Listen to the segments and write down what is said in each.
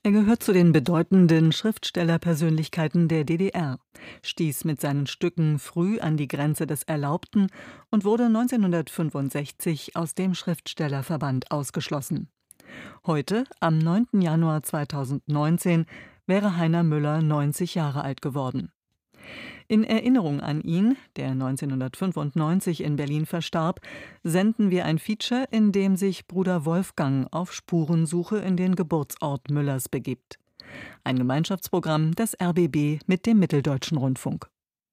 Er gehört zu den bedeutenden Schriftstellerpersönlichkeiten der DDR, stieß mit seinen Stücken früh an die Grenze des Erlaubten und wurde 1965 aus dem Schriftstellerverband ausgeschlossen. Heute, am 9. Januar 2019, wäre Heiner Müller 90 Jahre alt geworden. In Erinnerung an ihn, der 1995 in Berlin verstarb, senden wir ein Feature, in dem sich Bruder Wolfgang auf Spurensuche in den Geburtsort Müllers begibt. Ein Gemeinschaftsprogramm des RBB mit dem Mitteldeutschen Rundfunk.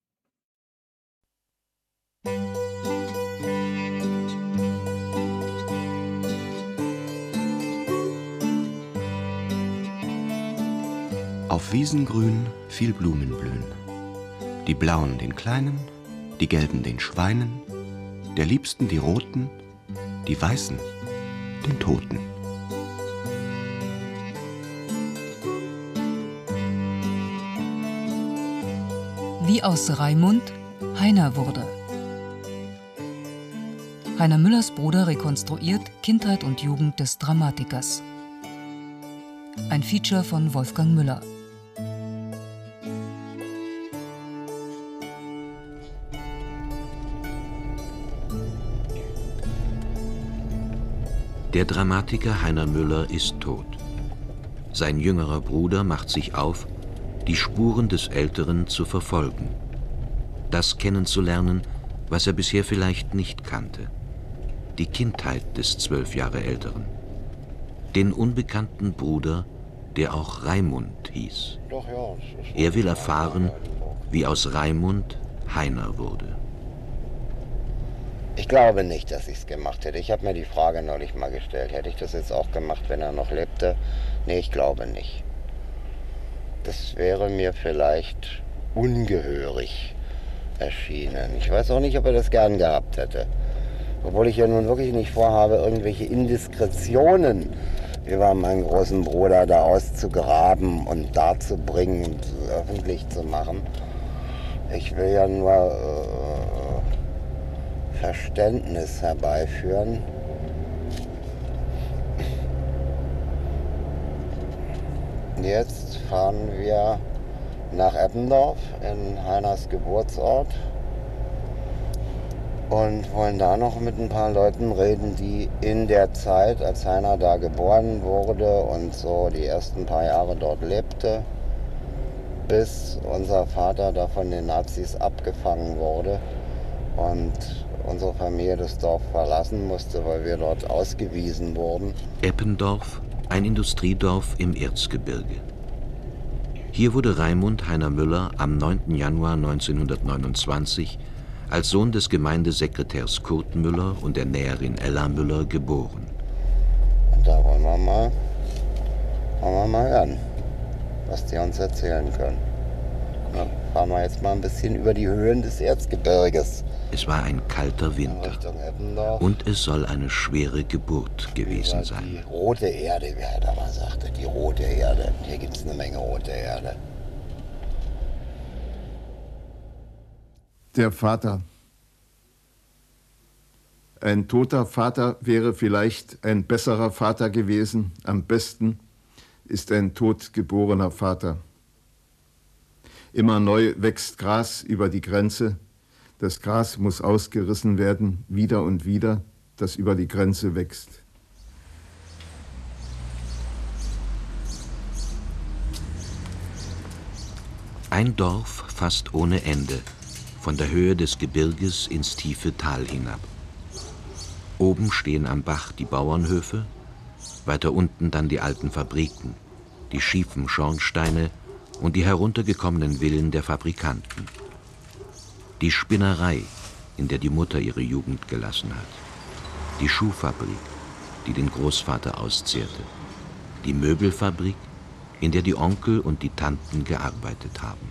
Auf Wiesengrün viel Blumen blühen. Die blauen den Kleinen, die gelben den Schweinen, der liebsten die roten, die weißen den Toten. Wie aus Raimund Heiner wurde. Heiner Müllers Bruder rekonstruiert Kindheit und Jugend des Dramatikers. Ein Feature von Wolfgang Müller. Der Dramatiker Heiner Müller ist tot. Sein jüngerer Bruder macht sich auf, die Spuren des Älteren zu verfolgen. Das kennenzulernen, was er bisher vielleicht nicht kannte. Die Kindheit des 12 Jahre Älteren. Den unbekannten Bruder, der auch Raimund hieß. Er will erfahren, wie aus Raimund Heiner wurde. Ich glaube nicht, dass ich es gemacht hätte. Ich habe mir die Frage neulich mal gestellt. Hätte ich das jetzt auch gemacht, wenn er noch lebte? Nee, ich glaube nicht. Das wäre mir vielleicht ungehörig erschienen. Ich weiß auch nicht, ob er das gern gehabt hätte. Obwohl ich ja nun wirklich nicht vorhabe, irgendwelche Indiskretionen über meinen großen Bruder da auszugraben und darzubringen und öffentlich zu machen. Ich will ja nur Verständnis herbeiführen. Jetzt fahren wir nach Eppendorf in Heiners Geburtsort und wollen da noch mit ein paar Leuten reden, die in der Zeit, als Heiner da geboren wurde und so die ersten paar Jahre dort lebte, bis unser Vater da von den Nazis abgefangen wurde und unsere Familie das Dorf verlassen musste, weil wir dort ausgewiesen wurden. Eppendorf, ein Industriedorf im Erzgebirge. Hier wurde Raimund Heiner Müller am 9. Januar 1929 als Sohn des Gemeindesekretärs Kurt Müller und der Näherin Ella Müller geboren. Und da wollen wir mal hören, was die uns erzählen können. Dann fahren wir jetzt mal ein bisschen über die Höhen des Erzgebirges. Es war ein kalter Winter und es soll eine schwere Geburt gewesen sein. Die rote Erde, wie er da mal sagte, die rote Erde. Hier gibt es eine Menge rote Erde. Der Vater. Ein toter Vater wäre vielleicht ein besserer Vater gewesen. Am besten ist ein totgeborener Vater. Immer neu wächst Gras über die Grenze. Das Gras muss ausgerissen werden, wieder und wieder, das über die Grenze wächst. Ein Dorf fast ohne Ende, von der Höhe des Gebirges ins tiefe Tal hinab. Oben stehen am Bach die Bauernhöfe, weiter unten dann die alten Fabriken, die schiefen Schornsteine und die heruntergekommenen Villen der Fabrikanten. Die Spinnerei, in der die Mutter ihre Jugend gelassen hat. Die Schuhfabrik, die den Großvater auszehrte. Die Möbelfabrik, in der die Onkel und die Tanten gearbeitet haben.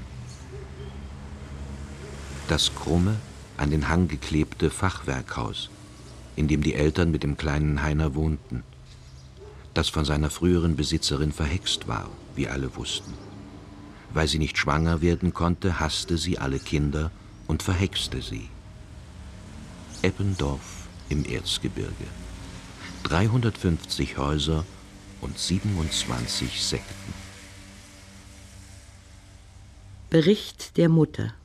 Das krumme, an den Hang geklebte Fachwerkhaus, in dem die Eltern mit dem kleinen Heiner wohnten, das von seiner früheren Besitzerin verhext war, wie alle wussten. Weil sie nicht schwanger werden konnte, hasste sie alle Kinder und verhexte sie. Eppendorf im Erzgebirge. 350 Häuser und 27 Sekten. Bericht der Mutter.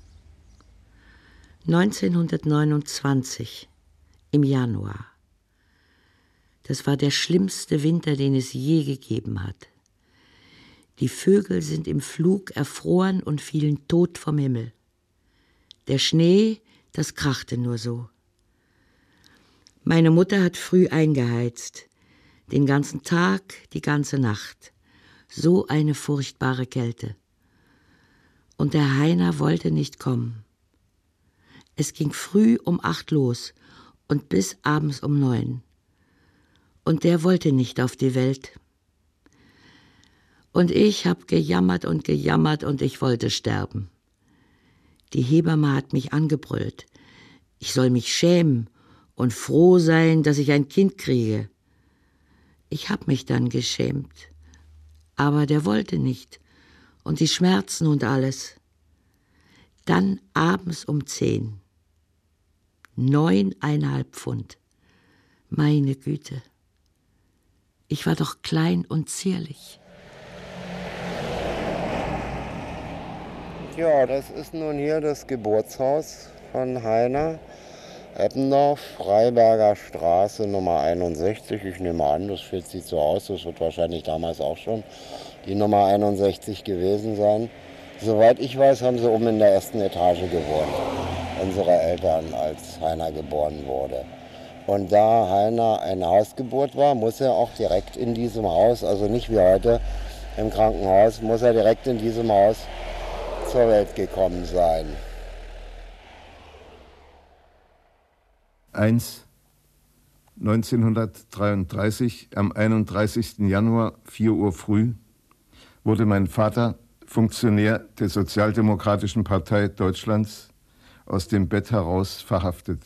1929 im Januar. Das war der schlimmste Winter, den es je gegeben hat. Die Vögel sind im Flug erfroren und fielen tot vom Himmel. Der Schnee, das krachte nur so. Meine Mutter hat früh eingeheizt. Den ganzen Tag, die ganze Nacht. So eine furchtbare Kälte. Und der Heiner wollte nicht kommen. Es ging früh um 8 los und bis abends um 9. Und der wollte nicht auf die Welt. Und ich habe gejammert und ich wollte sterben. Die Hebamme hat mich angebrüllt. Ich soll mich schämen und froh sein, dass ich ein Kind kriege. Ich habe mich dann geschämt. Aber der wollte nicht. Und die Schmerzen und alles. Dann abends um 10. 9,5 Pfund. Meine Güte. Ich war doch klein und zierlich. Ja, das ist nun hier das Geburtshaus von Heiner. Eppendorf, Freiberger Straße Nummer 61. Ich nehme an, das sieht so aus, das wird wahrscheinlich damals auch schon die Nummer 61 gewesen sein. Soweit ich weiß, haben sie oben in der ersten Etage gewohnt, unsere Eltern, als Heiner geboren wurde. Und da Heiner eine Hausgeburt war, muss er auch direkt in diesem Haus, also nicht wie heute im Krankenhaus, muss er direkt in diesem Haus zur Welt gekommen sein. 1933, am 31. Januar, 4 Uhr früh, wurde mein Vater, Funktionär der Sozialdemokratischen Partei Deutschlands, aus dem Bett heraus verhaftet.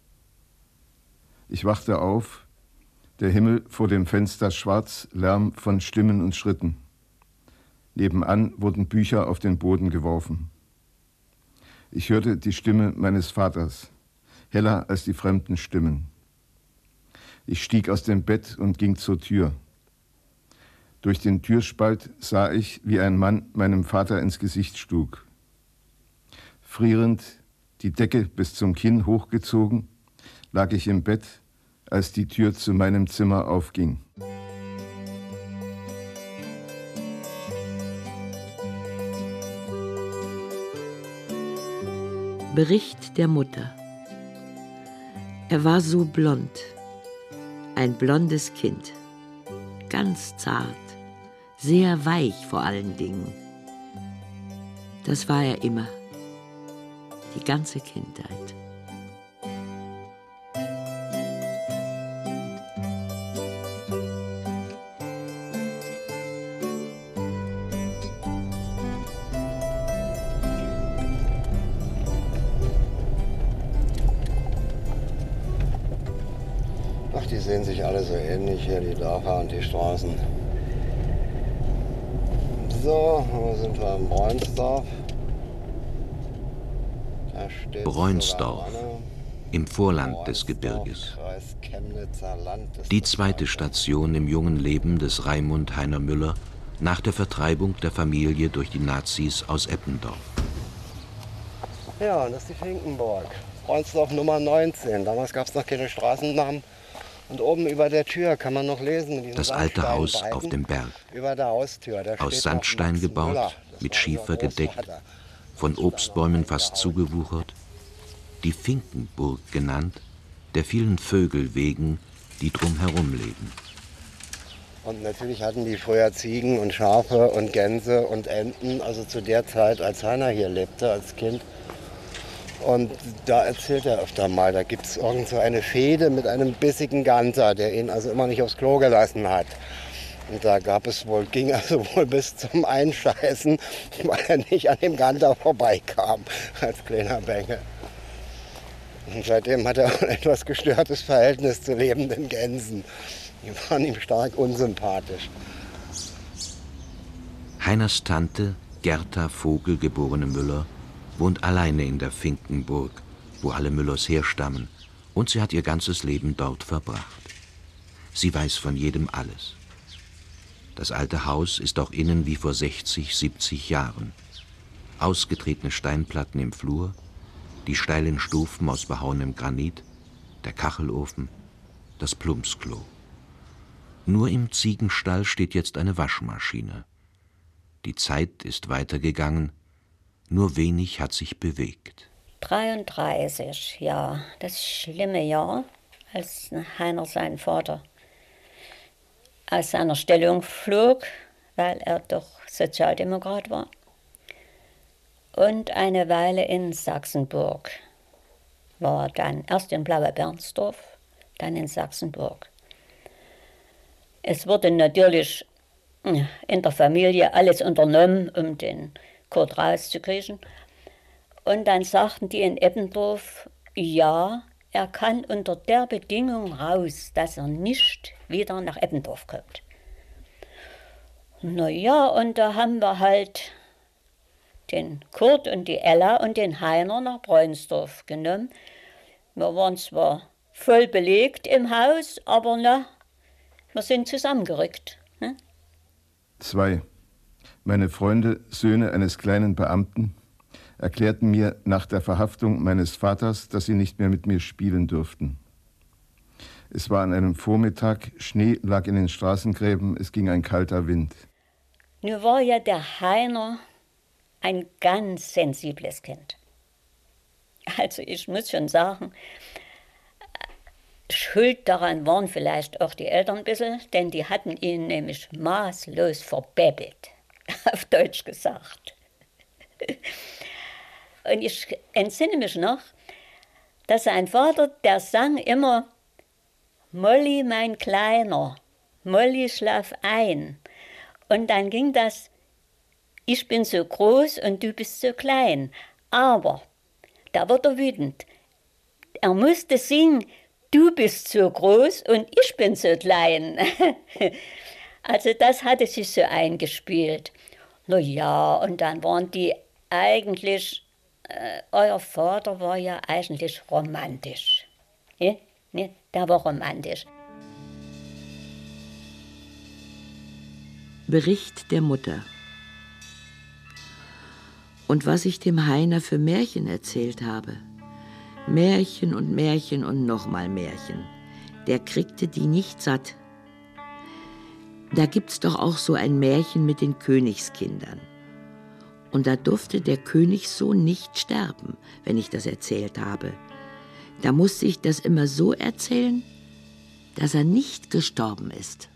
Ich wachte auf, der Himmel vor dem Fenster schwarz, Lärm von Stimmen und Schritten. Nebenan wurden Bücher auf den Boden geworfen. Ich hörte die Stimme meines Vaters, heller als die fremden Stimmen. Ich stieg aus dem Bett und ging zur Tür. Durch den Türspalt sah ich, wie ein Mann meinem Vater ins Gesicht schlug. Frierend, die Decke bis zum Kinn hochgezogen, lag ich im Bett, als die Tür zu meinem Zimmer aufging. Bericht der Mutter. Er war so blond, ein blondes Kind, ganz zart, sehr weich vor allen Dingen. Das war er immer, die ganze Kindheit. Ach, die sehen sich alle so ähnlich hier, die Dörfer und die Straßen. So, wo sind wir? In Bräunsdorf. Bräunsdorf, im Vorland des Gebirges. Die zweite Station im jungen Leben des Raimund Heiner Müller nach der Vertreibung der Familie durch die Nazis aus Eppendorf. Ja, das ist die Finkenburg. Bräunsdorf Nummer 19. Damals gab es noch keine Straßennamen. Und oben über der Tür kann man noch lesen. Das alte Haus auf dem Berg. Über der Haustür. Aus Sandstein gebaut, mit Schiefer gedeckt, von Obstbäumen fast zugewuchert. Die Finkenburg genannt, der vielen Vögel wegen, die drumherum leben. Und natürlich hatten die früher Ziegen und Schafe und Gänse und Enten, also zu der Zeit, als Heiner hier lebte, als Kind. Und da erzählt er öfter mal, da gibt es irgend so eine Fehde mit einem bissigen Ganter, der ihn also immer nicht aufs Klo gelassen hat. Und da ging also wohl bis zum Einscheißen, weil er nicht an dem Ganter vorbeikam, als kleiner Bengel. Und seitdem hat er ein etwas gestörtes Verhältnis zu lebenden Gänsen. Die waren ihm stark unsympathisch. Heiners Tante, Gerta Vogel, geborene Müller, wohnt alleine in der Finkenburg, wo alle Müllers herstammen, und sie hat ihr ganzes Leben dort verbracht. Sie weiß von jedem alles. Das alte Haus ist auch innen wie vor 60, 70 Jahren. Ausgetretene Steinplatten im Flur, die steilen Stufen aus behauenem Granit, der Kachelofen, das Plumpsklo. Nur im Ziegenstall steht jetzt eine Waschmaschine. Die Zeit ist weitergegangen, nur wenig hat sich bewegt. 33, ja, das schlimme Jahr, als Heiner, sein Vater, aus seiner Stellung flog, weil er doch Sozialdemokrat war. Und eine Weile in Sachsenburg. War dann erst in Blaue-Bernsdorf, dann in Sachsenburg. Es wurde natürlich in der Familie alles unternommen, um den Kurt rauszukriegen. Und dann sagten die in Eppendorf, ja, er kann unter der Bedingung raus, dass er nicht wieder nach Eppendorf kommt. Na ja, und da haben wir halt den Kurt und die Ella und den Heiner nach Bräunsdorf genommen. Wir waren zwar voll belegt im Haus, aber na, wir sind zusammengerückt. Ne? 2. Meine Freunde, Söhne eines kleinen Beamten, erklärten mir nach der Verhaftung meines Vaters, dass sie nicht mehr mit mir spielen dürften. Es war an einem Vormittag, Schnee lag in den Straßengräben, es ging ein kalter Wind. Nun war ja der Heiner ein ganz sensibles Kind. Also ich muss schon sagen, schuld daran waren vielleicht auch die Eltern ein bisschen, denn die hatten ihn nämlich maßlos verbäbbelt, auf Deutsch gesagt. Und ich entsinne mich noch, dass sein Vater, der sang immer, Molly, mein Kleiner, Molly, schlaf ein. Und dann ging das, ich bin so groß und du bist so klein. Aber da wird er wütend. Er musste singen, du bist so groß und ich bin so klein. Also das hatte sich so eingespielt. Na ja, und dann waren die eigentlich, euer Vater war ja eigentlich romantisch. Ja? Ne? Der war romantisch. Bericht der Mutter. Und was ich dem Heiner für Märchen erzählt habe. Märchen und nochmal Märchen. Der kriegte die nicht satt. Da gibt's doch auch so ein Märchen mit den Königskindern. Und da durfte der Königssohn nicht sterben, wenn ich das erzählt habe. Da musste ich das immer so erzählen, dass er nicht gestorben ist.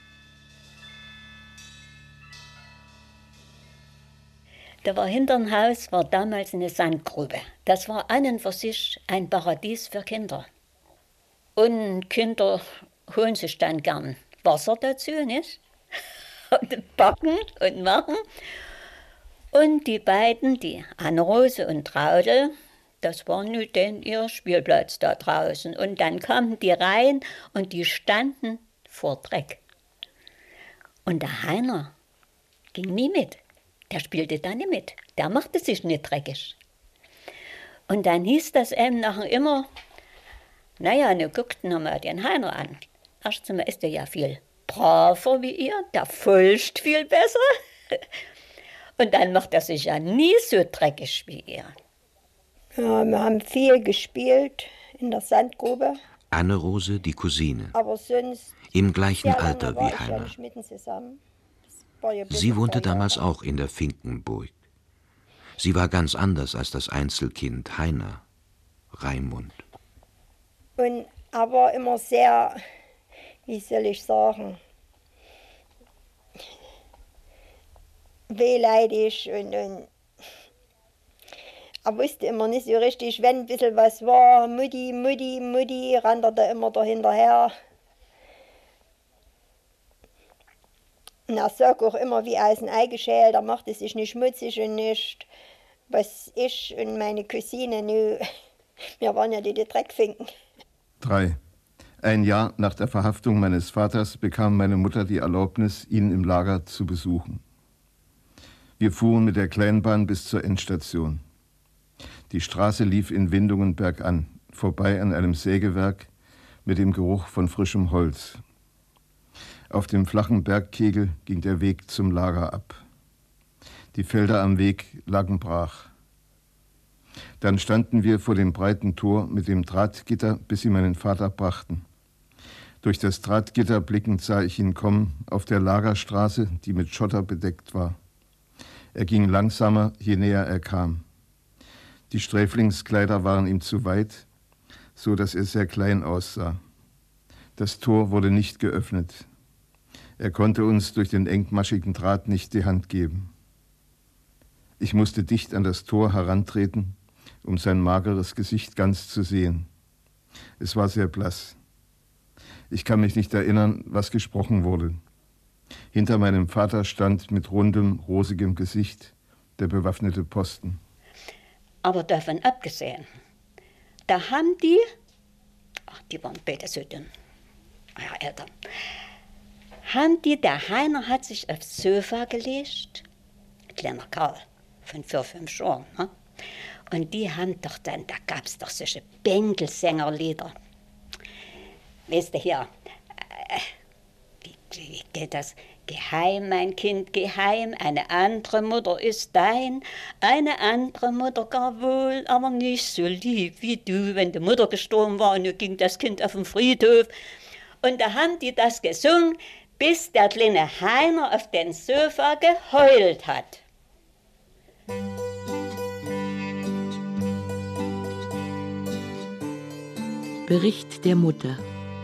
Da war hinterm Haus, war damals eine Sandgrube. Das war an und für sich ein Paradies für Kinder. Und Kinder holen sich dann gern Wasser dazu, nicht? Und backen und machen. Und die beiden, die Anne-Rose und Traudel, das war nun denn ihr Spielplatz da draußen. Und dann kamen die rein und die standen vor Dreck. Und der Heiner ging nie mit. Der spielte da nicht mit. Der machte sich nicht dreckig. Und dann hieß das eben nachher immer, naja, ne guckten wir mal den Heiner an. Erst einmal ist er ja viel braver wie ihr, der folgt viel besser. Und dann macht er sich ja nie so dreckig wie ihr. Ja, wir haben viel gespielt in der Sandgrube. Anne-Rose, die Cousine, Aber sonst im gleichen sehr lange Alter war wie ich ja Heiner. nicht mit ihnen zusammen. Das war ja bis Sie auf wohnte 3 Jahre. damals auch in der Finkenburg. Sie war ganz anders als das Einzelkind Heiner, Raimund. Und aber immer sehr, wie soll ich sagen, wehleidig und er wusste immer nicht so richtig, wenn ein bisschen was war, Mutti, rannte er immer dahinterher. Und er sagt auch immer, wie aus dem Ei geschält, er machte sich nicht schmutzig und nicht, was ich und meine Cousine, nu, wir waren ja die Dreckfinken. 3. Ein Jahr nach der Verhaftung meines Vaters bekam meine Mutter die Erlaubnis, ihn im Lager zu besuchen. Wir fuhren mit der Kleinbahn bis zur Endstation. Die Straße lief in Windungen bergan, vorbei an einem Sägewerk mit dem Geruch von frischem Holz. Auf dem flachen Bergkegel ging der Weg zum Lager ab. Die Felder am Weg lagen brach. Dann standen wir vor dem breiten Tor mit dem Drahtgitter, bis sie meinen Vater brachten. Durch das Drahtgitter blickend sah ich ihn kommen, auf der Lagerstraße, die mit Schotter bedeckt war. Er ging langsamer, je näher er kam. Die Sträflingskleider waren ihm zu weit, so dass er sehr klein aussah. Das Tor wurde nicht geöffnet. Er konnte uns durch den engmaschigen Draht nicht die Hand geben. Ich musste dicht an das Tor herantreten, um sein mageres Gesicht ganz zu sehen. Es war sehr blass. Ich kann mich nicht erinnern, was gesprochen wurde. Hinter meinem Vater stand mit rundem, rosigem Gesicht der bewaffnete Posten. Aber davon abgesehen, da haben die waren beide so dünn, Eltern, der Heiner hat sich aufs Sofa gelegt, kleiner Karl von 4-5 Jahren, ne? Und die haben doch dann, da gab es doch solche Bänkelsängerlieder. Weißt du hier, wie geht das? Geheim, mein Kind, geheim, eine andere Mutter ist dein, eine andere Mutter gar wohl, aber nicht so lieb wie du. Wenn die Mutter gestorben war, und nun ging das Kind auf den Friedhof. Und da haben die das gesungen, bis der kleine Heiner auf dem Sofa geheult hat. Bericht der Mutter.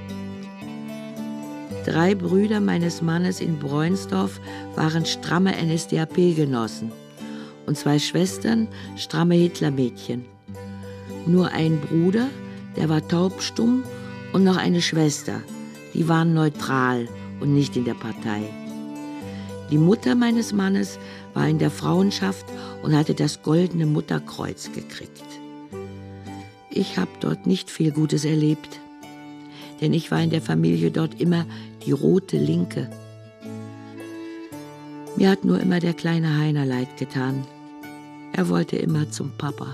3 Brüder meines Mannes in Breunsdorf waren stramme NSDAP-Genossen und 2 Schwestern stramme Hitlermädchen. Nur ein Bruder, der war taubstumm, und noch eine Schwester, die waren neutral und nicht in der Partei. Die Mutter meines Mannes war in der Frauenschaft und hatte das Goldene Mutterkreuz gekriegt. Ich habe dort nicht viel Gutes erlebt, denn ich war in der Familie dort immer die rote Linke. Mir hat nur immer der kleine Heiner leid getan. Er wollte immer zum Papa.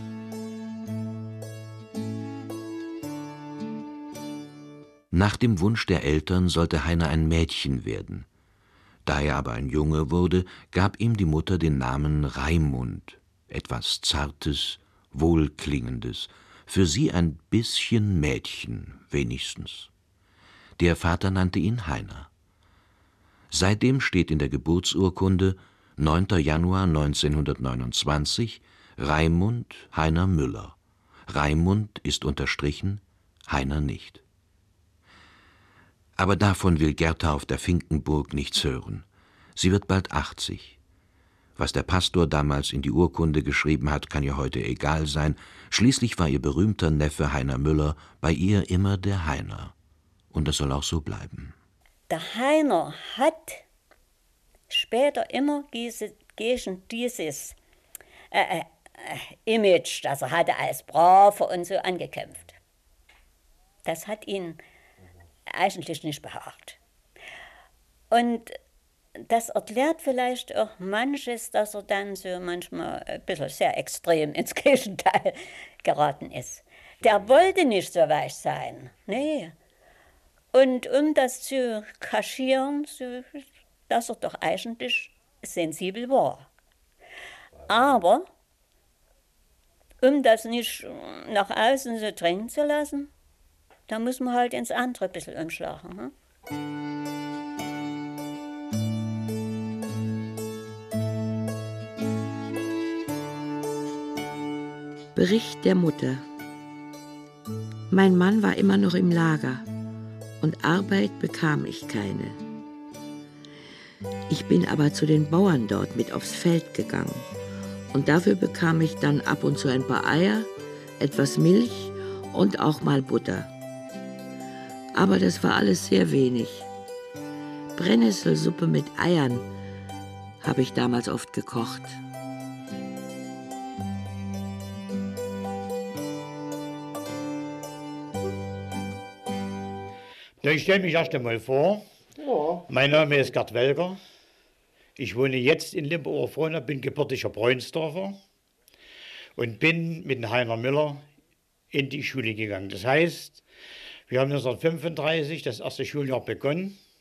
Nach dem Wunsch der Eltern sollte Heiner ein Mädchen werden. Da er aber ein Junge wurde, gab ihm die Mutter den Namen Raimund, etwas Zartes, Wohlklingendes, für sie ein bisschen Mädchen wenigstens. Der Vater nannte ihn Heiner. Seitdem steht in der Geburtsurkunde 9. Januar 1929 Raimund Heiner Müller. Raimund ist unterstrichen, Heiner nicht. Aber davon will Gerta auf der Finkenburg nichts hören. Sie wird bald 80. Was der Pastor damals in die Urkunde geschrieben hat, kann ihr heute egal sein. Schließlich war ihr berühmter Neffe Heiner Müller bei ihr immer der Heiner. Und das soll auch so bleiben. Der Heiner hat später immer gegen dieses Image, das er hatte als Braver und so, angekämpft. Das hat ihn eigentlich nicht behagt. Und das erklärt vielleicht auch manches, dass er dann so manchmal ein bisschen sehr extrem ins Gegenteil geraten ist. Der wollte nicht so weich sein, nee. Und um das zu kaschieren, so, dass er doch eigentlich sensibel war. Aber um das nicht nach außen so dringen zu lassen, da muss man halt ins andere ein bisschen umschlagen. Hm? Bericht der Mutter. Mein Mann war immer noch im Lager und Arbeit bekam ich keine. Ich bin aber zu den Bauern dort mit aufs Feld gegangen und dafür bekam ich dann ab und zu ein paar Eier, etwas Milch und auch mal Butter. Aber das war alles sehr wenig. Brennnesselsuppe mit Eiern habe ich damals oft gekocht. Ja, ich stelle mich erst einmal vor. Ja. Mein Name ist Gerd Welger. Ich wohne jetzt in Limburg-Oberfrohna, bin gebürtiger Breunsdorfer und bin mit dem Heiner Müller in die Schule gegangen. Das heißt, wir haben 1935 das erste Schuljahr begonnen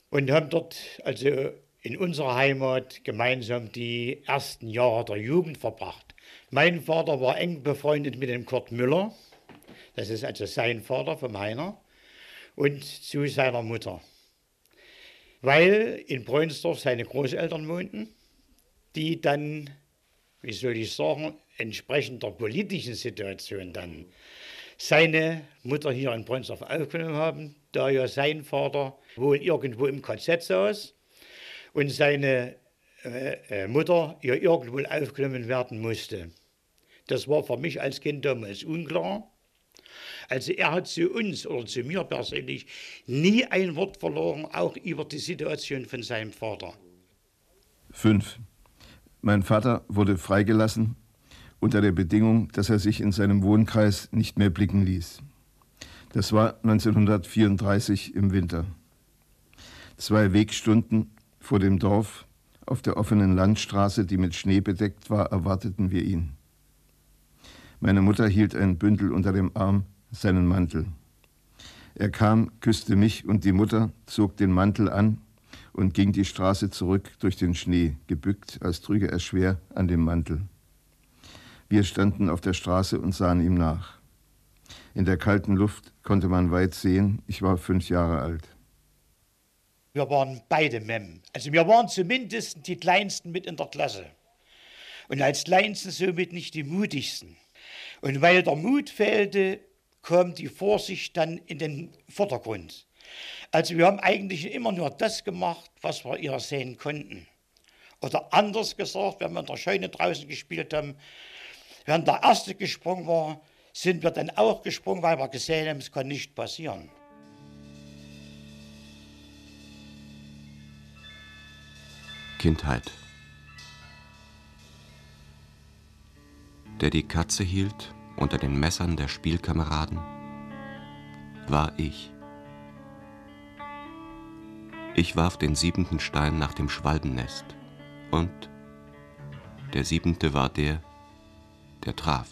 und haben dort, also in unserer Heimat, gemeinsam die ersten Jahre der Jugend verbracht. Mein Vater war eng befreundet mit dem Kurt Müller, das ist also sein Vater vom Heiner, und zu seiner Mutter. Weil in Breunsdorf seine Großeltern wohnten, die dann, wie soll ich sagen, entsprechend der politischen Situation dann seine Mutter hier in Breunsdorf aufgenommen haben, da ja sein Vater wohl irgendwo im KZ saß und seine Mutter ja irgendwo aufgenommen werden musste. Das war für mich als Kind damals unklar. Also er hat zu uns oder zu mir persönlich nie ein Wort verloren, auch über die Situation von seinem Vater. 5. Mein Vater wurde freigelassen, unter der Bedingung, dass er sich in seinem Wohnkreis nicht mehr blicken ließ. Das war 1934 im Winter. 2 Wegstunden vor dem Dorf, auf der offenen Landstraße, die mit Schnee bedeckt war, erwarteten wir ihn. Meine Mutter hielt ein Bündel unter dem Arm, seinen Mantel. Er kam, küsste mich und die Mutter, zog den Mantel an und ging die Straße zurück durch den Schnee, gebückt, als trüge er schwer an dem Mantel. Wir standen auf der Straße und sahen ihm nach. In der kalten Luft konnte man weit sehen, ich war 5 Jahre alt. Wir waren beide Mem. Also wir waren zumindest die Kleinsten mit in der Klasse. Und als Kleinsten somit nicht die mutigsten. Und weil der Mut fehlte, kam die Vorsicht dann in den Vordergrund. Also wir haben eigentlich immer nur das gemacht, was wir ihr sehen konnten. Oder anders gesagt, wenn wir in der Scheune draußen gespielt haben, wenn der Erste gesprungen war, sind wir dann auch gesprungen, weil wir gesehen haben, es kann nicht passieren. Kindheit. Der die Katze hielt unter den Messern der Spielkameraden, war ich. Ich warf den 7. Stein nach dem Schwalbennest und der 7. war der traf.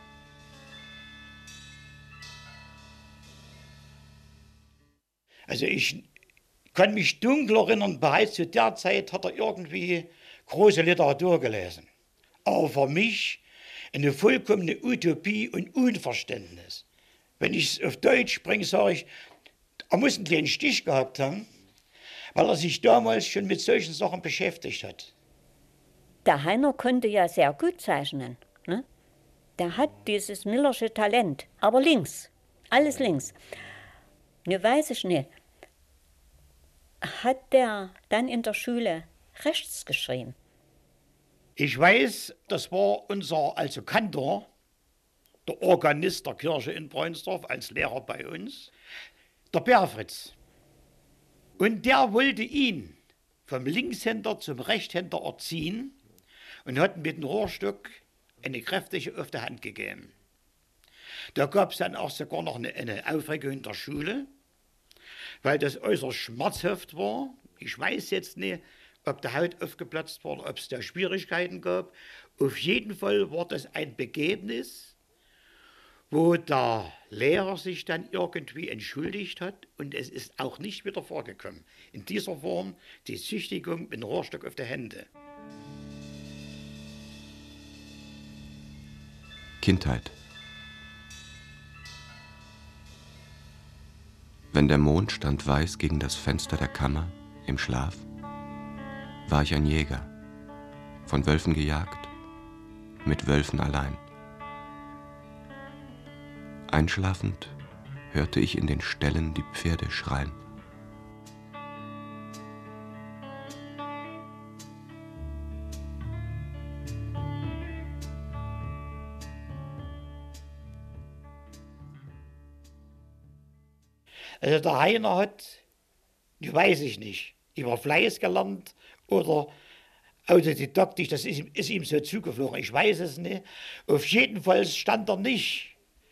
Also ich kann mich dunkel erinnern, bereits zu der Zeit hat er irgendwie große Literatur gelesen. Aber für mich eine vollkommene Utopie und Unverständnis. Wenn ich es auf Deutsch bringe, sage ich, er muss einen kleinen Stich gehabt haben, weil er sich damals schon mit solchen Sachen beschäftigt hat. Der Heiner konnte ja sehr gut zeichnen. Ne? Der hat dieses Millersche Talent, aber links, alles links. Ne, weiß ich nicht. Hat der dann in der Schule rechts geschrieben? Ich weiß, das war unser Kantor, der Organist der Kirche in Breunsdorf, als Lehrer bei uns, der Bärfritz. Und der wollte ihn vom Linkshänder zum Rechtshänder erziehen und hat mit dem Rohrstock eine kräftige auf die Hand gegeben. Da gab es dann auch sogar noch eine Aufregung in der Schule, weil das äußerst schmerzhaft war. Ich weiß jetzt nicht, ob der Haut aufgeplatzt war oder ob es da Schwierigkeiten gab. Auf jeden Fall war das ein Begebnis, wo der Lehrer sich dann irgendwie entschuldigt hat und es ist auch nicht wieder vorgekommen. In dieser Form die Züchtigung mit dem Rohrstock auf die Hände. Kindheit. Wenn der Mond stand weiß gegen das Fenster der Kammer im Schlaf, war ich ein Jäger, von Wölfen gejagt, mit Wölfen allein. Einschlafend hörte ich in den Ställen die Pferde schreien. Also der Heiner hat, weiß ich nicht, über Fleiß gelernt oder autodidaktisch, das ist ihm so zugeflogen, ich weiß es nicht. Auf jeden Fall stand er nicht,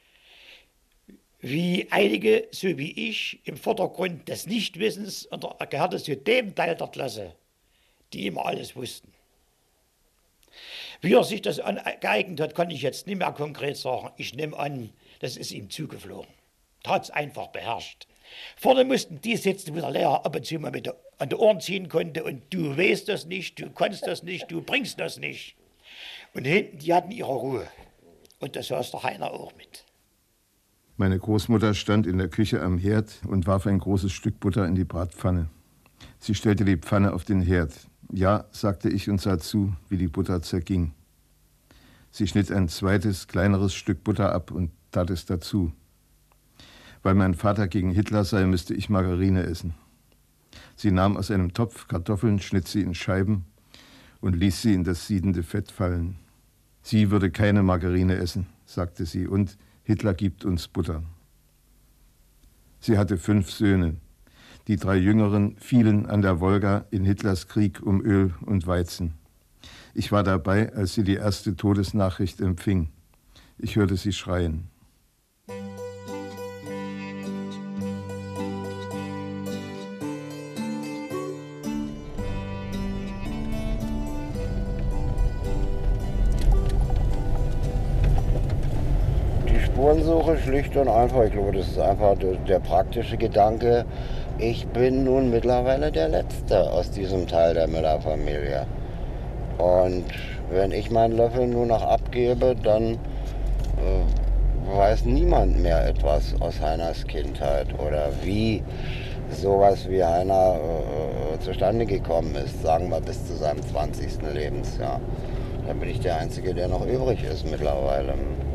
wie einige, so wie ich, im Vordergrund des Nichtwissens, und er gehörte zu dem Teil der Klasse, die immer alles wussten. Wie er sich das geeignet hat, kann ich jetzt nicht mehr konkret sagen. Ich nehme an, das ist ihm zugeflogen. Er hat es einfach beherrscht. Vorne mussten die sitzen, wo der Lehrer ab und zu mal an die Ohren ziehen konnte und du weißt das nicht, du kannst das nicht, du bringst das nicht. Und hinten, die hatten ihre Ruhe. Und das saß der Heiner auch mit. Meine Großmutter stand in der Küche am Herd und warf ein großes Stück Butter in die Bratpfanne. Sie stellte die Pfanne auf den Herd. Ja, sagte ich und sah zu, wie die Butter zerging. Sie schnitt ein zweites, kleineres Stück Butter ab und tat es dazu. Weil mein Vater gegen Hitler sei, müsste ich Margarine essen. Sie nahm aus einem Topf Kartoffeln, schnitt sie in Scheiben und ließ sie in das siedende Fett fallen. Sie würde keine Margarine essen, sagte sie, und Hitler gibt uns Butter. Sie hatte 5 Söhne. Die 3 Jüngeren fielen an der Wolga in Hitlers Krieg um Öl und Weizen. Ich war dabei, als sie die erste Todesnachricht empfing. Ich hörte sie schreien. Spurensuche schlicht und einfach. Ich glaube, das ist einfach der praktische Gedanke. Ich bin nun mittlerweile der Letzte aus diesem Teil der Müller-Familie. Und wenn ich meinen Löffel nur noch abgebe, dann weiß niemand mehr etwas aus Heiners Kindheit oder wie sowas wie Heiner zustande gekommen ist, sagen wir bis zu seinem 20. Lebensjahr. Dann bin ich der Einzige, der noch übrig ist mittlerweile.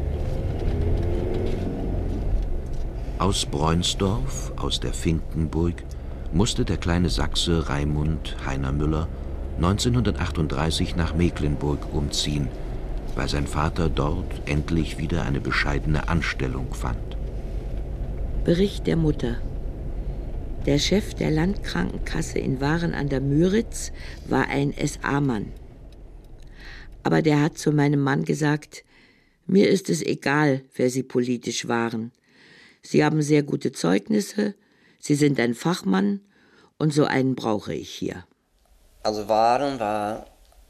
Aus Breunsdorf, aus der Finkenburg, musste der kleine Sachse Raimund Heiner Müller 1938 nach Mecklenburg umziehen, weil sein Vater dort endlich wieder eine bescheidene Anstellung fand. Bericht der Mutter. Der Chef der Landkrankenkasse in Waren an der Müritz war ein SA-Mann. Aber der hat zu meinem Mann gesagt, mir ist es egal, wer Sie politisch waren. Sie haben sehr gute Zeugnisse, Sie sind ein Fachmann und so einen brauche ich hier. Also Waren war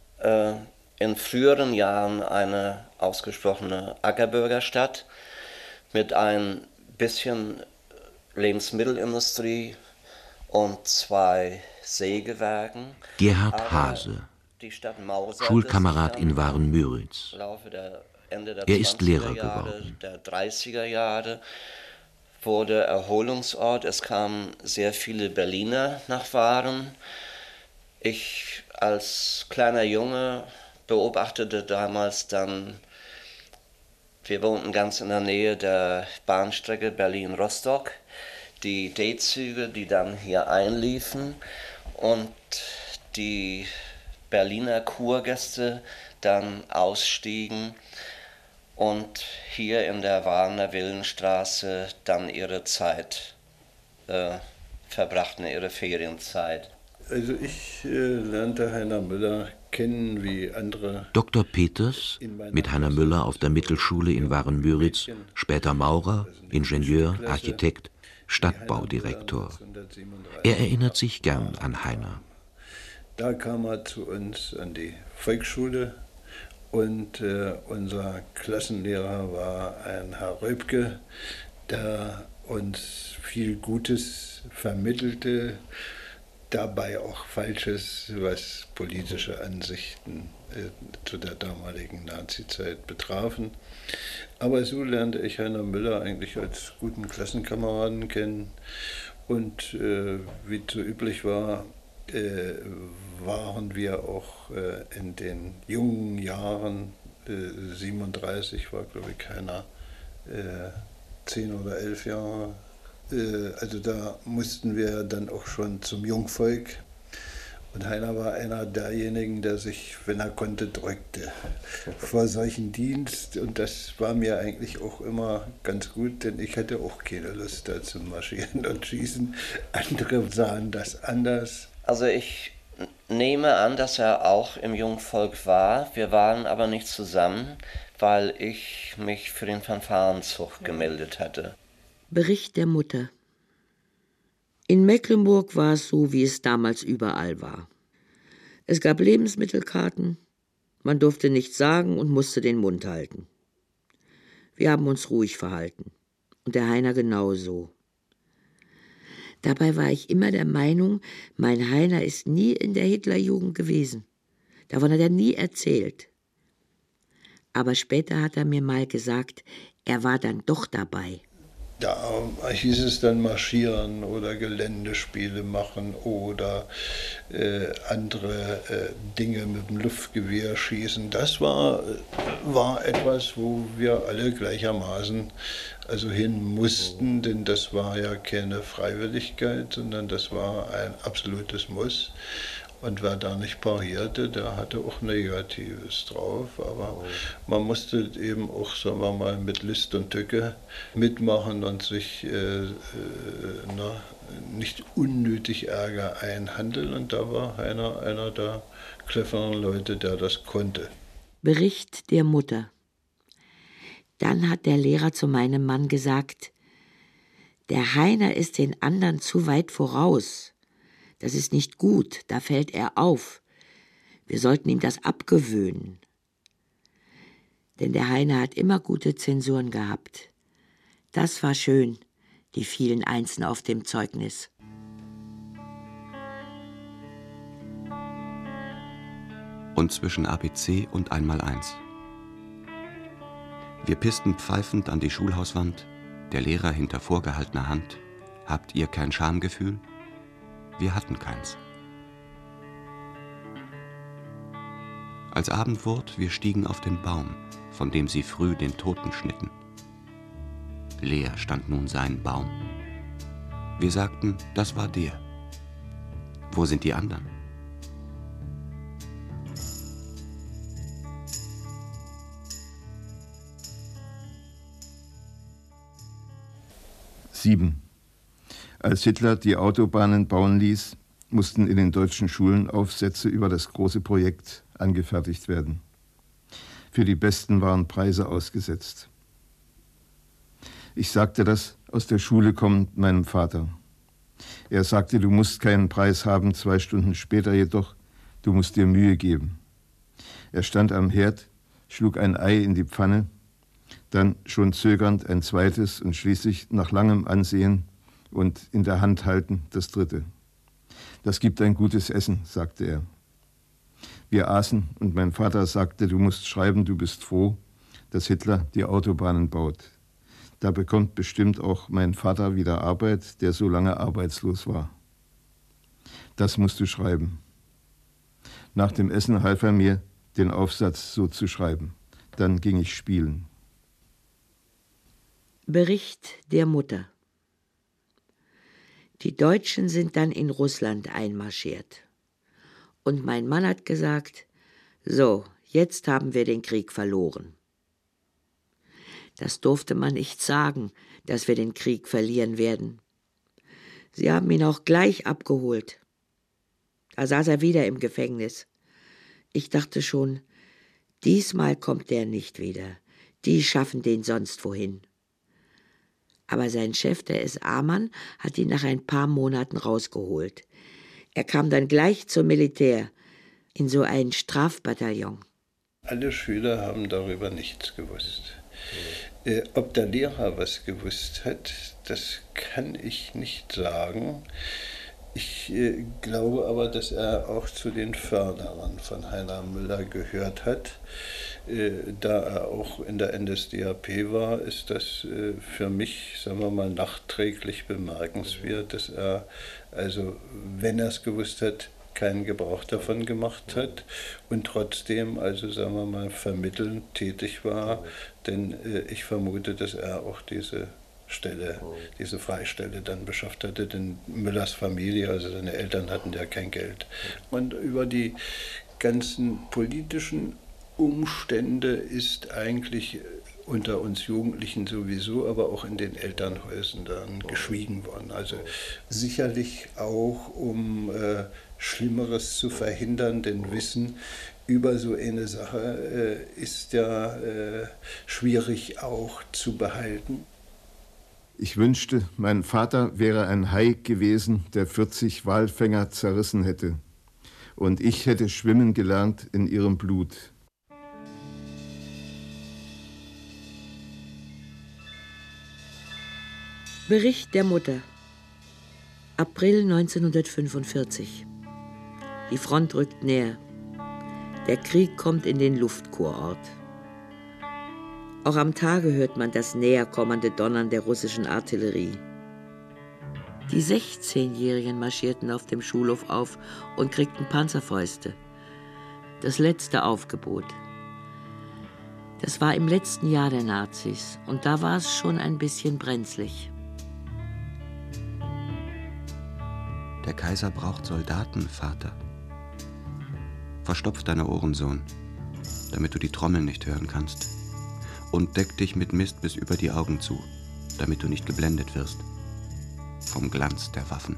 in früheren Jahren eine ausgesprochene Ackerbürgerstadt mit ein bisschen Lebensmittelindustrie und 2 Sägewerken. Gerhard Hase, Schulkamerad in Waren-Müritz. Er ist Lehrer geworden. Der 30er Jahre wurde Erholungsort. Es kamen sehr viele Berliner nach Waren. Ich als kleiner Junge beobachtete damals dann, wir wohnten ganz in der Nähe der Bahnstrecke Berlin-Rostock, die D-Züge, die dann hier einliefen und die Berliner Kurgäste dann ausstiegen und hier in der Warner Villenstraße dann ihre Zeit verbrachten, ihre Ferienzeit. Also ich lernte Heiner Müller kennen wie andere. Dr. Peters, mit Heiner Müller auf der Mittelschule in Waren-Müritz, später Maurer, Ingenieur, Architekt, Stadtbaudirektor. Er erinnert sich gern an Heiner. Da kam er zu uns an die Volksschule und unser Klassenlehrer war ein Herr Röpke, der uns viel Gutes vermittelte, dabei auch Falsches, was politische Ansichten zu der damaligen Nazizeit betrafen. Aber so lernte ich Heiner Müller eigentlich als guten Klassenkameraden kennen und wie so üblich war, waren wir auch in den jungen Jahren, 37 war glaube ich Heiner 10 oder 11 Jahre, also da mussten wir dann auch schon zum Jungvolk. Und Heiner war einer derjenigen, der sich, wenn er konnte, drückte vor solchen Dienst. Und das war mir eigentlich auch immer ganz gut, denn ich hatte auch keine Lust, da zu marschieren und schießen. Andere sahen das anders. Also ich nehme an, dass er auch im Jungvolk war. Wir waren aber nicht zusammen, weil ich mich für den Fanfarenzug gemeldet hatte. Bericht der Mutter. In Mecklenburg war es so, wie es damals überall war. Es gab Lebensmittelkarten, man durfte nichts sagen und musste den Mund halten. Wir haben uns ruhig verhalten und der Heiner genauso. Dabei war ich immer der Meinung, mein Heiner ist nie in der Hitlerjugend gewesen. Davon hat er nie erzählt. Aber später hat er mir mal gesagt, er war dann doch dabei. Da hieß es dann marschieren oder Geländespiele machen oder andere Dinge mit dem Luftgewehr schießen. Das war etwas, wo wir alle gleichermaßen hin mussten, denn das war ja keine Freiwilligkeit, sondern das war ein absolutes Muss. Und wer da nicht parierte, der hatte auch Negatives drauf. Aber man musste eben auch, sagen wir mal, mit List und Tücke mitmachen und sich nicht unnötig Ärger einhandeln. Und da war einer der cleveren Leute, der das konnte. Bericht der Mutter. Dann hat der Lehrer zu meinem Mann gesagt, der Heiner ist den anderen zu weit voraus. Das ist nicht gut, da fällt er auf. Wir sollten ihm das abgewöhnen. Denn der Heiner hat immer gute Zensuren gehabt. Das war schön, die vielen Einsen auf dem Zeugnis. Und zwischen ABC und 1x1. Wir pissten pfeifend an die Schulhauswand, der Lehrer hinter vorgehaltener Hand. Habt ihr kein Schamgefühl? Wir hatten keins. Als Abend wurde, wir stiegen auf den Baum, von dem sie früh den Toten schnitten. Leer stand nun sein Baum. Wir sagten, das war der. Wo sind die anderen? Sieben. Als Hitler die Autobahnen bauen ließ, mussten in den deutschen Schulen Aufsätze über das große Projekt angefertigt werden. Für die Besten waren Preise ausgesetzt. Ich sagte das aus der Schule kommend meinem Vater. Er sagte, du musst keinen Preis haben, 2 Stunden später jedoch, du musst dir Mühe geben. Er stand am Herd, schlug ein Ei in die Pfanne, dann schon zögernd ein zweites und schließlich nach langem Ansehen und in der Hand halten das dritte. Das gibt ein gutes Essen, sagte er. Wir aßen und mein Vater sagte, du musst schreiben, du bist froh, dass Hitler die Autobahnen baut. Da bekommt bestimmt auch mein Vater wieder Arbeit, der so lange arbeitslos war. Das musst du schreiben. Nach dem Essen half er mir, den Aufsatz so zu schreiben. Dann ging ich spielen. Bericht der Mutter. Die Deutschen sind dann in Russland einmarschiert. Und mein Mann hat gesagt, so, jetzt haben wir den Krieg verloren. Das durfte man nicht sagen, dass wir den Krieg verlieren werden. Sie haben ihn auch gleich abgeholt. Da saß er wieder im Gefängnis. Ich dachte schon, diesmal kommt der nicht wieder. Die schaffen den sonst wohin. Aber sein Chef, der SA-Mann, hat ihn nach ein paar Monaten rausgeholt. Er kam dann gleich zum Militär, in so ein Strafbataillon. Alle Schüler haben darüber nichts gewusst. Ob der Lehrer was gewusst hat, das kann ich nicht sagen. Ich glaube aber, dass er auch zu den Förderern von Heiner Müller gehört hat. Da er auch in der NSDAP war, ist das für mich, sagen wir mal, nachträglich bemerkenswert, dass er, also wenn er es gewusst hat, keinen Gebrauch davon gemacht hat und trotzdem, also sagen wir mal, vermittelnd tätig war, denn ich vermute, dass er auch diese Freistelle dann beschafft hatte, denn Müllers Familie, also seine Eltern hatten ja kein Geld. Und über die ganzen politischen Umstände ist eigentlich unter uns Jugendlichen sowieso, aber auch in den Elternhäusern dann geschwiegen worden. Also sicherlich auch, um Schlimmeres zu verhindern, denn Wissen über so eine Sache ist ja schwierig auch zu behalten. Ich wünschte, mein Vater wäre ein Hai gewesen, der 40 Walfänger zerrissen hätte. Und ich hätte schwimmen gelernt in ihrem Blut. Bericht der Mutter. April 1945. Die Front rückt näher. Der Krieg kommt in den Luftkurort. Auch am Tage hört man das näherkommende Donnern der russischen Artillerie. Die 16-Jährigen marschierten auf dem Schulhof auf und kriegten Panzerfäuste. Das letzte Aufgebot. Das war im letzten Jahr der Nazis und da war es schon ein bisschen brenzlig. Der Kaiser braucht Soldaten, Vater. Verstopf deine Ohren, Sohn, damit du die Trommel nicht hören kannst. Und deck dich mit Mist bis über die Augen zu, damit du nicht geblendet wirst vom Glanz der Waffen.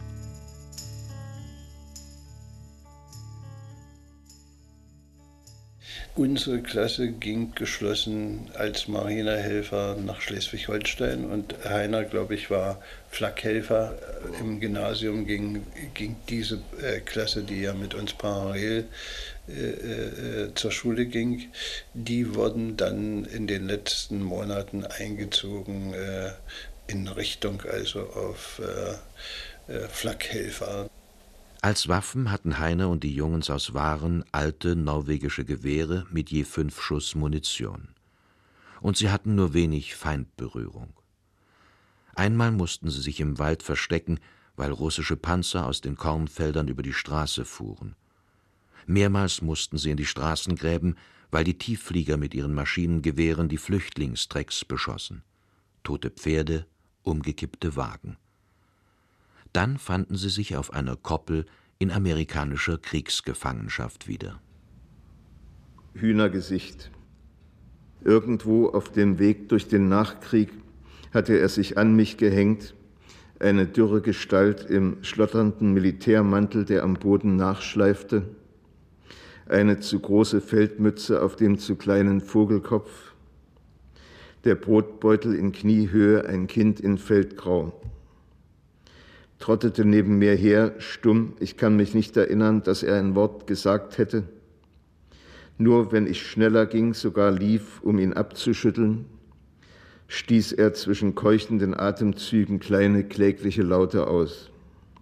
Unsere Klasse ging geschlossen als Marinehelfer nach Schleswig-Holstein und Heiner, glaube ich, war Flakhelfer. Im Gymnasium ging diese Klasse, die ja mit uns parallel zur Schule ging, die wurden dann in den letzten Monaten eingezogen in Richtung, also auf Flakhelfer. Als Waffen hatten Heiner und die Jungs aus Waren alte norwegische Gewehre mit je 5 Schuss Munition. Und sie hatten nur wenig Feindberührung. Einmal mussten sie sich im Wald verstecken, weil russische Panzer aus den Kornfeldern über die Straße fuhren. Mehrmals mussten sie in die Straßengräben, weil die Tiefflieger mit ihren Maschinengewehren die Flüchtlingstrecks beschossen. Tote Pferde, umgekippte Wagen. Dann fanden sie sich auf einer Koppel in amerikanischer Kriegsgefangenschaft wieder. Hühnergesicht. Irgendwo auf dem Weg durch den Nachkrieg hatte er sich an mich gehängt, eine dürre Gestalt im schlotternden Militärmantel, der am Boden nachschleifte, eine zu große Feldmütze auf dem zu kleinen Vogelkopf, der Brotbeutel in Kniehöhe, ein Kind in Feldgrau. Trottete neben mir her, stumm. Ich kann mich nicht erinnern, dass er ein Wort gesagt hätte. Nur wenn ich schneller ging, sogar lief, um ihn abzuschütteln, stieß er zwischen keuchenden Atemzügen kleine, klägliche Laute aus.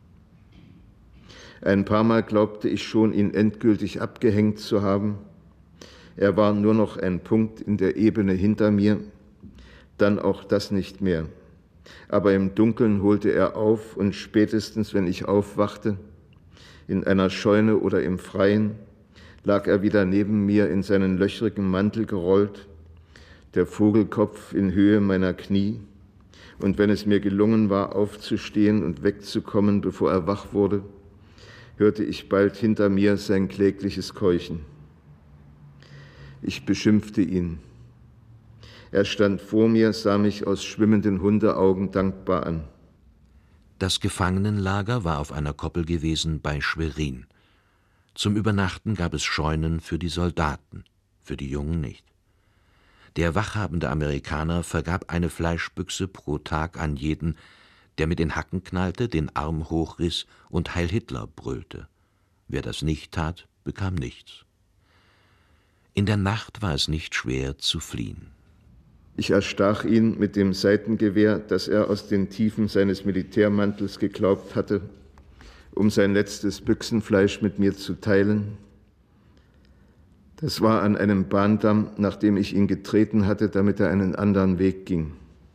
Ein paar Mal glaubte ich schon, ihn endgültig abgehängt zu haben. Er war nur noch ein Punkt in der Ebene hinter mir, dann auch das nicht mehr. Aber im Dunkeln holte er auf und spätestens, wenn ich aufwachte, in einer Scheune oder im Freien, lag er wieder neben mir in seinen löchrigen Mantel gerollt, der Vogelkopf in Höhe meiner Knie, und wenn es mir gelungen war, aufzustehen und wegzukommen, bevor er wach wurde, hörte ich bald hinter mir sein klägliches Keuchen. Ich beschimpfte ihn. Er stand vor mir, sah mich aus schwimmenden Hundeaugen dankbar an. Das Gefangenenlager war auf einer Koppel gewesen bei Schwerin. Zum Übernachten gab es Scheunen für die Soldaten, für die Jungen nicht. Der wachhabende Amerikaner vergab eine Fleischbüchse pro Tag an jeden, der mit den Hacken knallte, den Arm hochriss und Heil Hitler brüllte. Wer das nicht tat, bekam nichts. In der Nacht war es nicht schwer zu fliehen. Ich erstach ihn mit dem Seitengewehr, das er aus den Tiefen seines Militärmantels geklaubt hatte, um sein letztes Büchsenfleisch mit mir zu teilen. Das war an einem Bahndamm, nachdem ich ihn getreten hatte, damit er einen anderen Weg ging.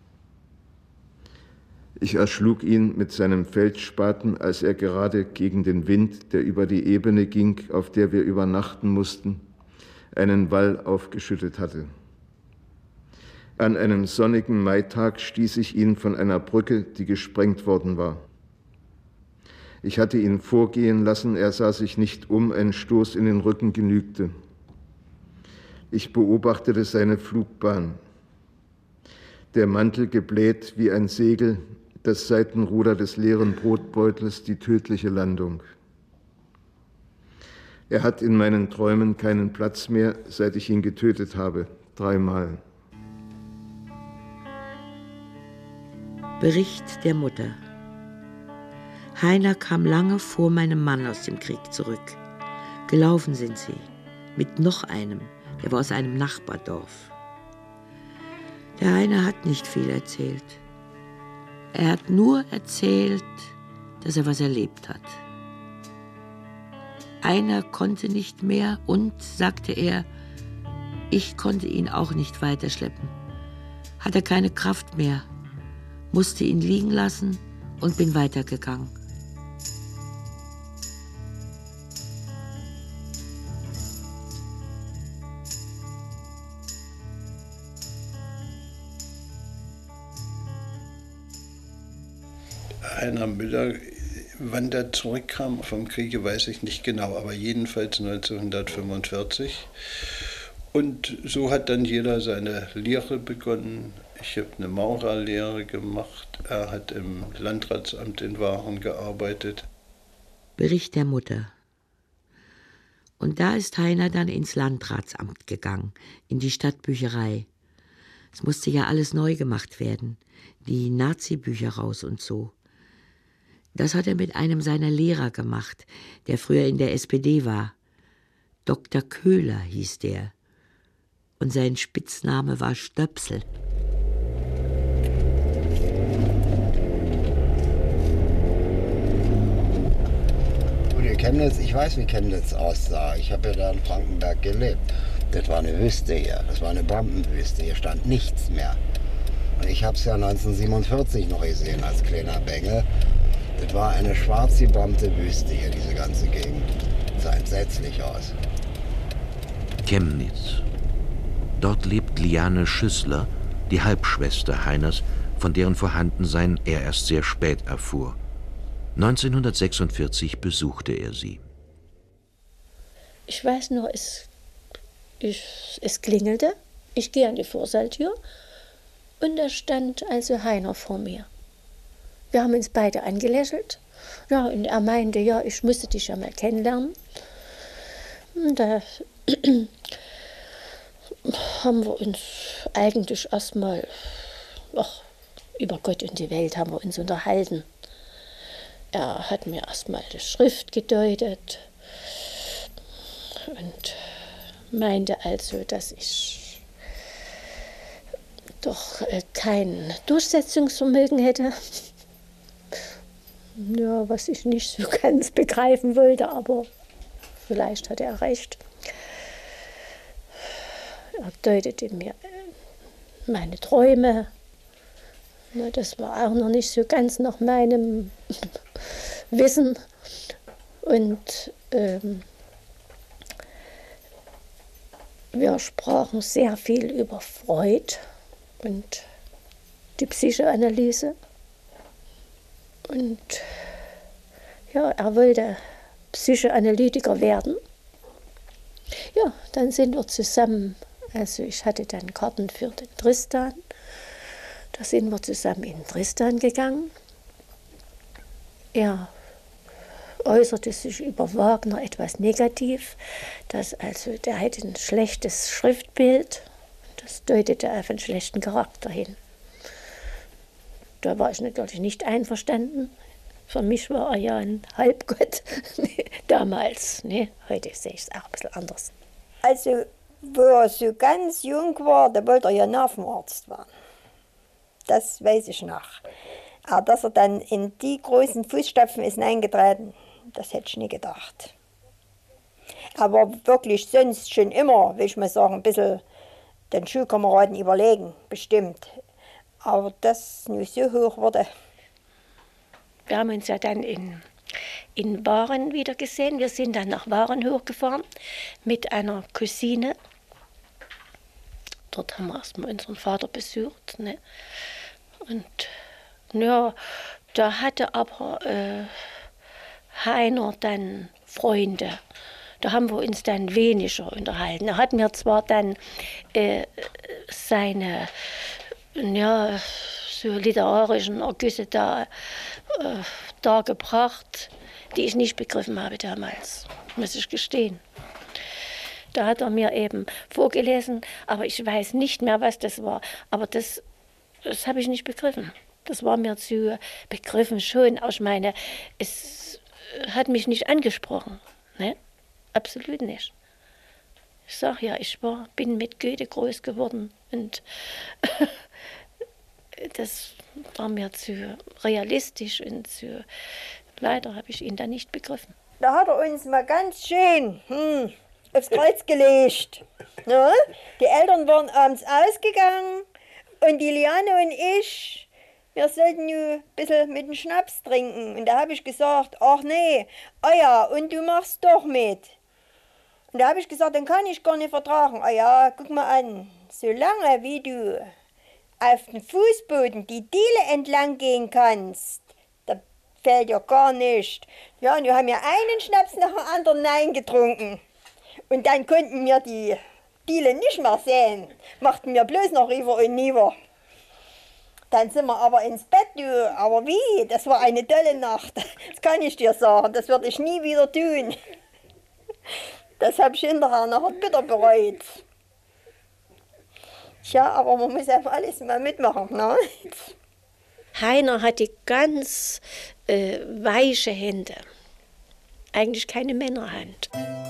Ich erschlug ihn mit seinem Feldspaten, als er gerade gegen den Wind, der über die Ebene ging, auf der wir übernachten mussten, einen Wall aufgeschüttet hatte. An einem sonnigen Maitag stieß ich ihn von einer Brücke, die gesprengt worden war. Ich hatte ihn vorgehen lassen, er sah sich nicht um, ein Stoß in den Rücken genügte. Ich beobachtete seine Flugbahn. Der Mantel gebläht wie ein Segel, das Seitenruder des leeren Brotbeutels die tödliche Landung. Er hat in meinen Träumen keinen Platz mehr, seit ich ihn getötet habe, 3-mal. Bericht der Mutter. Heiner kam lange vor meinem Mann aus dem Krieg zurück. Gelaufen sind sie, mit noch einem, der war aus einem Nachbardorf. Der Heiner hat nicht viel erzählt. Er hat nur erzählt, dass er was erlebt hat. Einer konnte nicht mehr und, sagte er, ich konnte ihn auch nicht weiterschleppen. Hatte keine Kraft mehr, musste ihn liegen lassen und bin weitergegangen. Heiner Müller, wann der zurückkam vom Kriege, weiß ich nicht genau, aber jedenfalls 1945. Und so hat dann jeder seine Lehre begonnen. Ich habe eine Maurerlehre gemacht. Er hat im Landratsamt in Waren gearbeitet. Bericht der Mutter. Und da ist Heiner dann ins Landratsamt gegangen, in die Stadtbücherei. Es musste ja alles neu gemacht werden, die Nazi-Bücher raus und so. Das hat er mit einem seiner Lehrer gemacht, der früher in der SPD war. Dr. Köhler hieß der. Und sein Spitzname war Stöpsel. Chemnitz, ich weiß, wie Chemnitz aussah. Ich habe ja da in Frankenberg gelebt. Das war eine Wüste hier, das war eine Bombenwüste, hier stand nichts mehr. Und ich habe es ja 1947 noch gesehen als kleiner Bengel. Das war eine schwarz gebombte Wüste hier, diese ganze Gegend. Das sah entsetzlich aus. Chemnitz. Dort lebt Liane Schüssler, die Halbschwester Heiners, von deren Vorhandensein er erst sehr spät erfuhr. 1946 besuchte er sie. Ich weiß nur, es klingelte. Ich gehe an die Vorsaaltür und da stand also Heiner vor mir. Wir haben uns beide angelächelt. Ja, und er meinte, ja, ich müsste dich ja mal kennenlernen. Und da haben wir uns eigentlich erstmal über Gott und die Welt haben wir uns unterhalten. Er hat mir erstmal die Schrift gedeutet und meinte also, dass ich doch kein Durchsetzungsvermögen hätte. Ja, was ich nicht so ganz begreifen wollte, aber vielleicht hat er recht. Er deutete mir meine Träume. Na, das war auch noch nicht so ganz nach meinem Wissen. Und wir sprachen sehr viel über Freud und die Psychoanalyse. Und ja, er wollte Psychoanalytiker werden. Ja, dann sind wir zusammen, also ich hatte dann Karten für den Tristan. Da sind wir zusammen in Tristan gegangen. Er äußerte sich über Wagner etwas negativ, dass also der hätte ein schlechtes Schriftbild. Das deutete auf einen schlechten Charakter hin. Da war ich natürlich nicht einverstanden. Für mich war er ja ein Halbgott damals. Ne? Heute sehe ich es auch ein bisschen anders. Also, wo er so ganz jung war, da wollte er ja Nervenarzt werden. Das weiß ich noch. Aber dass er dann in die großen Fußstapfen ist eingetreten, das hätte ich nie gedacht. Aber wirklich sonst schon immer, will ich mal sagen, ein bisschen den Schulkameraden überlegen, bestimmt. Aber das nur so hoch wurde. Wir haben uns ja dann in Waren wieder gesehen. Wir sind dann nach Waren hochgefahren mit einer Cousine. Dort haben wir erstmal unseren Vater besucht. Ne? Und ja, da hatte aber Heiner dann Freunde. Da haben wir uns dann weniger unterhalten. Er hat mir zwar dann seine so literarischen Ergüsse dargebracht, die ich nicht begriffen habe damals, muss ich gestehen. Da hat er mir eben vorgelesen, aber ich weiß nicht mehr, was das war. Aber das habe ich nicht begriffen. Das war mir zu begriffen schon. Ich meine, es hat mich nicht angesprochen. Ne? Absolut nicht. Ich sage ja, ich bin mit Goethe groß geworden und das war mir zu realistisch und zu Leider habe ich ihn dann nicht begriffen. Da hat er uns mal ganz schön aufs Kreuz gelegt. Ja? Die Eltern waren abends ausgegangen und die Liane und ich, wir sollten nur ein bisschen mit dem Schnaps trinken. Und da habe ich gesagt, ach nee, ja, und du machst doch mit. Und da habe ich gesagt, dann kann ich gar nicht vertragen. Ja, guck mal an, solange wie du auf den Fußboden die Diele entlang gehen kannst, da fällt ja gar nicht. Ja, und wir haben ja einen Schnaps nach dem anderen eingetrunken. Und dann konnten wir die Diele nicht mehr sehen. Machten wir bloß noch rüber und nieder. Dann sind wir aber ins Bett, du. Aber wie? Das war eine tolle Nacht. Das kann ich dir sagen. Das würde ich nie wieder tun. Das habe ich hinterher nachher bitter bereut. Tja, aber man muss ja alles mal mitmachen, ne? Heiner hatte ganz weiche Hände. Eigentlich keine Männerhand.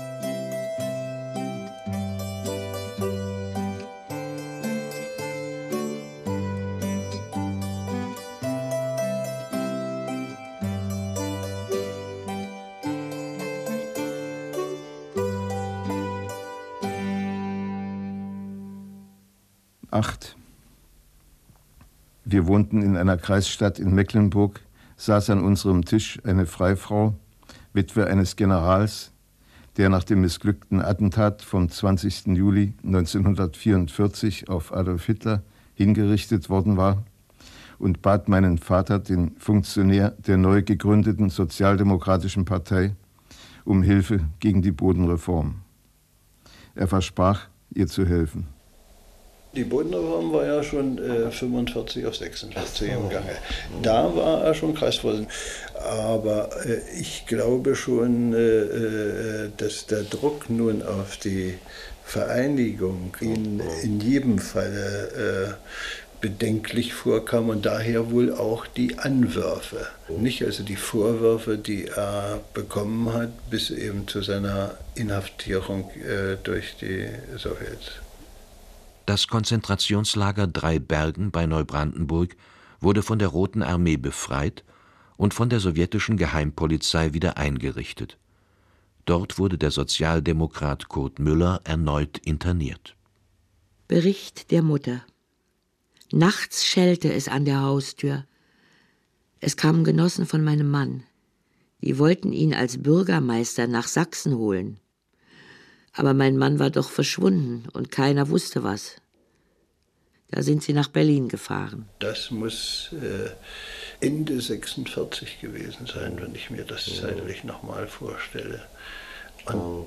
Wir wohnten in einer Kreisstadt in Mecklenburg, saß an unserem Tisch eine Freifrau, Witwe eines Generals, der nach dem missglückten Attentat vom 20. Juli 1944 auf Adolf Hitler hingerichtet worden war, und bat meinen Vater, den Funktionär der neu gegründeten Sozialdemokratischen Partei, um Hilfe gegen die Bodenreform. Er versprach, ihr zu helfen. Die Bodenreform war ja schon 45 auf 46 im Gange. Da war er schon Kreisvorsitzender. Aber ich glaube schon, dass der Druck nun auf die Vereinigung in jedem Falle bedenklich vorkam und daher wohl auch die Anwürfe. Nicht also die Vorwürfe, die er bekommen hat, bis eben zu seiner Inhaftierung durch die Sowjets. Das Konzentrationslager Drei-Bergen bei Neubrandenburg wurde von der Roten Armee befreit und von der sowjetischen Geheimpolizei wieder eingerichtet. Dort wurde der Sozialdemokrat Kurt Müller erneut interniert. Bericht der Mutter. Nachts schellte es an der Haustür. Es kamen Genossen von meinem Mann. Die wollten ihn als Bürgermeister nach Sachsen holen. Aber mein Mann war doch verschwunden und keiner wusste was. Da sind sie nach Berlin gefahren. Das muss Ende 46 gewesen sein, wenn ich mir das zeitlich nochmal vorstelle. Und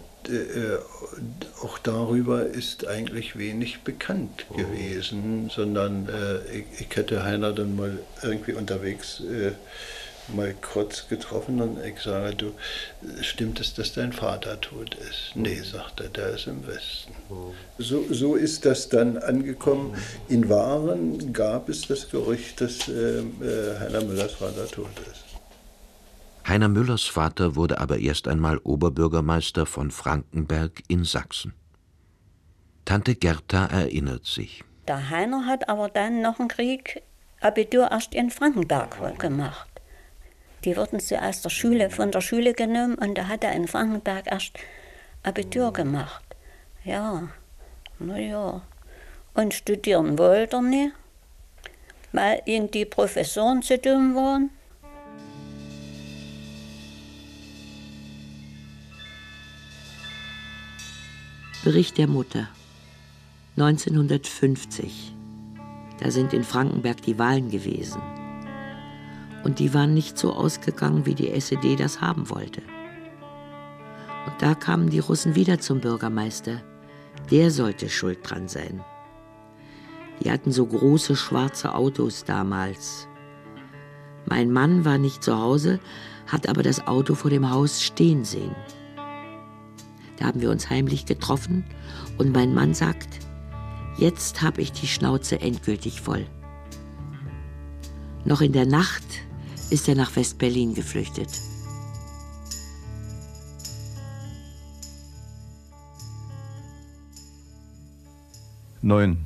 auch darüber ist eigentlich wenig bekannt gewesen, sondern ich hätte Heiner dann mal irgendwie unterwegs mal kurz getroffen und ich sage, du, stimmt es, dass dein Vater tot ist? Nee, sagt er, der ist im Westen. So ist das dann angekommen. In Waren gab es das Gerücht, dass Heiner Müllers Vater tot ist. Heiner Müllers Vater wurde aber erst einmal Oberbürgermeister von Frankenberg in Sachsen. Tante Gerta erinnert sich. Der Heiner hat aber dann nach dem Krieg Abitur erst in Frankenberg gemacht. Die wurden zuerst von der Schule genommen und da hat er in Frankenberg erst Abitur gemacht. Ja, naja. Und studieren wollte er nicht, weil ihm die Professoren zu dumm waren. Bericht der Mutter. 1950. Da sind in Frankenberg die Wahlen gewesen. Und die waren nicht so ausgegangen, wie die SED das haben wollte. Und da kamen die Russen wieder zum Bürgermeister. Der sollte schuld dran sein. Die hatten so große schwarze Autos damals. Mein Mann war nicht zu Hause, hat aber das Auto vor dem Haus stehen sehen. Da haben wir uns heimlich getroffen und mein Mann sagt, jetzt habe ich die Schnauze endgültig voll. Noch in der Nacht ist er nach West-Berlin geflüchtet. Neun.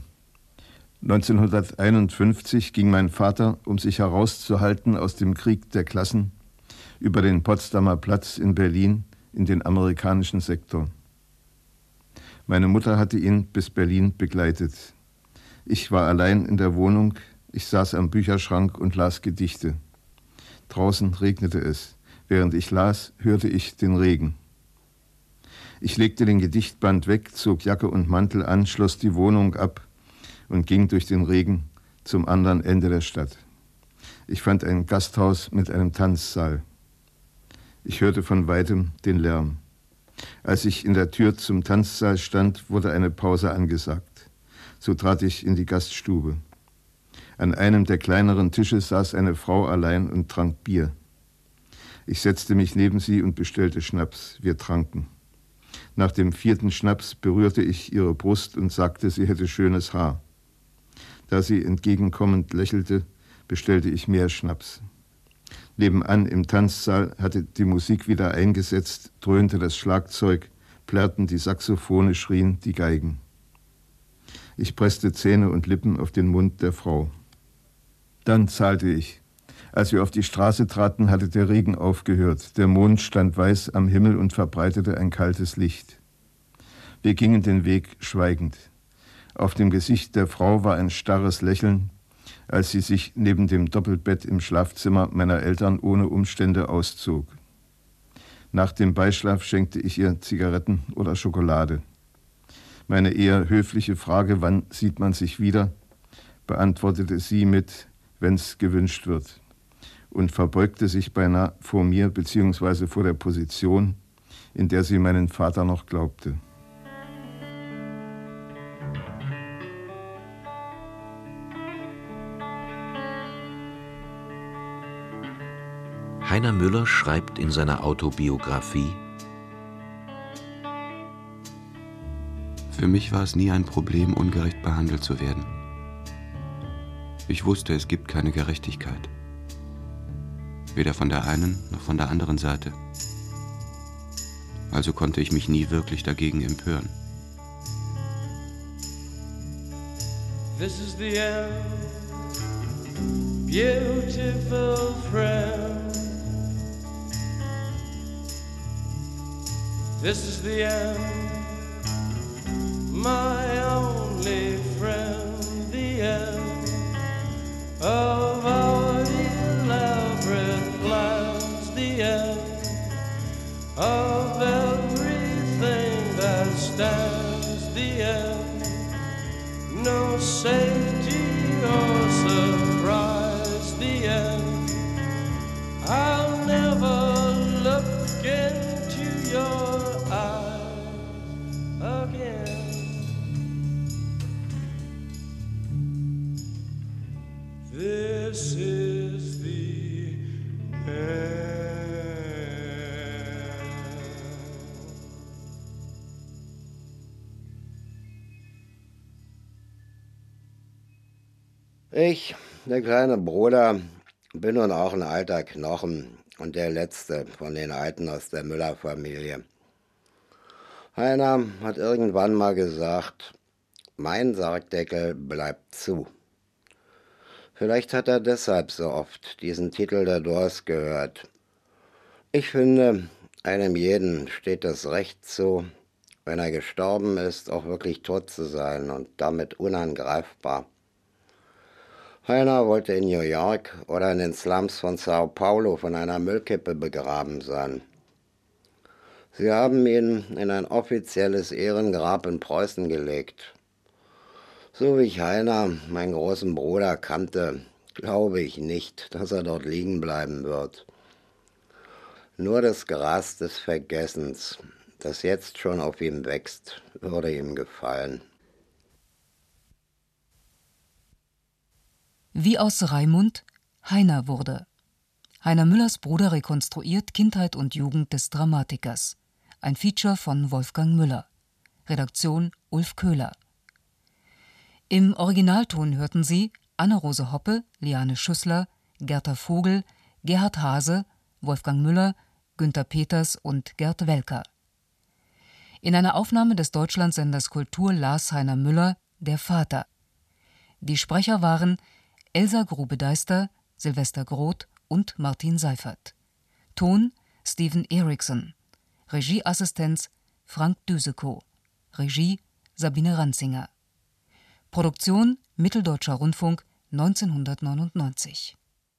1951 ging mein Vater, um sich herauszuhalten aus dem Krieg der Klassen, über den Potsdamer Platz in Berlin in den amerikanischen Sektor. Meine Mutter hatte ihn bis Berlin begleitet. Ich war allein in der Wohnung, ich saß am Bücherschrank und las Gedichte. Draußen regnete es. Während ich las, hörte ich den Regen. Ich legte den Gedichtband weg, zog Jacke und Mantel an, schloss die Wohnung ab und ging durch den Regen zum anderen Ende der Stadt. Ich fand ein Gasthaus mit einem Tanzsaal. Ich hörte von weitem den Lärm. Als ich in der Tür zum Tanzsaal stand, wurde eine Pause angesagt. So trat ich in die Gaststube. An einem der kleineren Tische saß eine Frau allein und trank Bier. Ich setzte mich neben sie und bestellte Schnaps. Wir tranken. Nach dem 4. Schnaps berührte ich ihre Brust und sagte, sie hätte schönes Haar. Da sie entgegenkommend lächelte, bestellte ich mehr Schnaps. Nebenan im Tanzsaal hatte die Musik wieder eingesetzt, dröhnte das Schlagzeug, plärrten die Saxophone, schrien die Geigen. Ich presste Zähne und Lippen auf den Mund der Frau. Dann zahlte ich. Als wir auf die Straße traten, hatte der Regen aufgehört. Der Mond stand weiß am Himmel und verbreitete ein kaltes Licht. Wir gingen den Weg schweigend. Auf dem Gesicht der Frau war ein starres Lächeln, als sie sich neben dem Doppelbett im Schlafzimmer meiner Eltern ohne Umstände auszog. Nach dem Beischlaf schenkte ich ihr Zigaretten oder Schokolade. Meine eher höfliche Frage, wann sieht man sich wieder, beantwortete sie mit, wenn's gewünscht wird, und verbeugte sich beinahe vor mir bzw. vor der Position, in der sie meinen Vater noch glaubte. Heiner Müller schreibt in seiner Autobiografie: Für mich war es nie ein Problem, ungerecht behandelt zu werden. Ich wusste, es gibt keine Gerechtigkeit. Weder von der einen noch von der anderen Seite. Also konnte ich mich nie wirklich dagegen empören. This is the end, beautiful friend. This is the end, my only friend, the end of our elaborate plans, the end of everything that stands, the end, no safety or surprise, the end, I'll never look into your eyes again. This is the end. Ich, der kleine Bruder, bin nun auch ein alter Knochen und der letzte von den Alten aus der Müller-Familie. Heiner hat irgendwann mal gesagt, mein Sargdeckel bleibt zu. Vielleicht hat er deshalb so oft diesen Titel der Doors gehört. Ich finde, einem jeden steht das Recht zu, wenn er gestorben ist, auch wirklich tot zu sein und damit unangreifbar. Heiner wollte in New York oder in den Slums von Sao Paulo von einer Müllkippe begraben sein. Sie haben ihn in ein offizielles Ehrengrab in Preußen gelegt. So wie ich Heiner, meinen großen Bruder, kannte, glaube ich nicht, dass er dort liegen bleiben wird. Nur das Gras des Vergessens, das jetzt schon auf ihm wächst, würde ihm gefallen. Wie aus Raimund Heiner wurde. Heiner Müllers Bruder rekonstruiert Kindheit und Jugend des Dramatikers. Ein Feature von Wolfgang Müller. Redaktion Ulf Köhler. Im Originalton hörten Sie Anne-Rose Hoppe, Liane Schüssler, Gerta Vogel, Gerhard Hase, Wolfgang Müller, Günther Peters und Gerd Welker. In einer Aufnahme des Deutschlandsenders Kultur las Heiner Müller Der Vater. Die Sprecher waren Elsa Grube-Deister, Silvester Groth und Martin Seifert. Ton Steven Erikson. Regieassistenz Frank Düsekow. Regie Sabine Ranzinger. Produktion Mitteldeutscher Rundfunk 1999.